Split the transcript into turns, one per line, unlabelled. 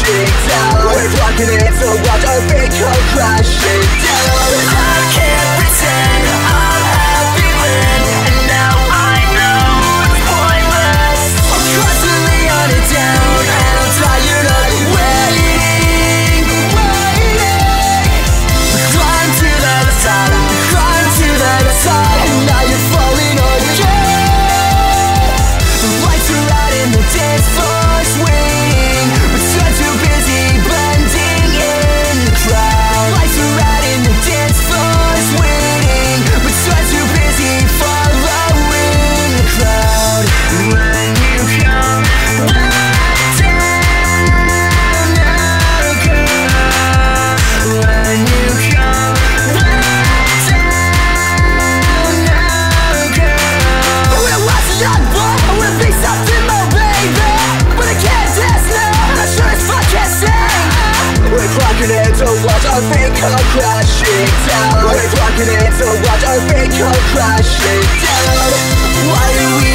crashing down. We're plugging in to watch our fate come crashing down. I can't pretend I'm happy when, and now I know it's pointless. I'm constantly on it down, and I'm tired of waiting. Climb to the top, climb to the top, and now you're falling again. The lights are out in the dance floor's waiting, but you're too busy blending in the crowd. Lights are out in the dance floor's waiting, but you're too busy following the crowd. When you come back down, oh girl. When you come back down, oh girl. I wanna watch a young boy, I wanna be something more, baby, but I can't dance now, and I sure as fuck can't sing. We're clocking in to watch our fate come crashing down. We're clocking in to watch our fate come crashing down. Why do we